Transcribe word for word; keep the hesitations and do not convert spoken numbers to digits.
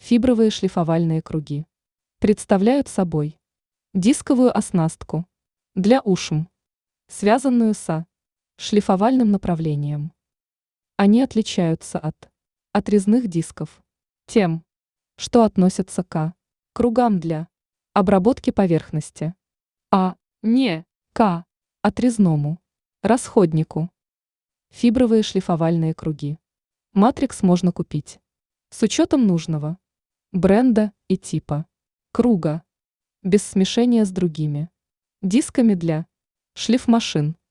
Фибровые шлифовальные круги представляют собой дисковую оснастку для ушм, связанную со шлифовальным направлением. Они отличаются от отрезных дисков тем, что относятся к кругам для обработки поверхности, а не к отрезному расходнику. Фибровые шлифовальные круги. Матрикс можно купить с учетом нужного бренда и типа круга, без смешения с другими дисками для шлифмашин.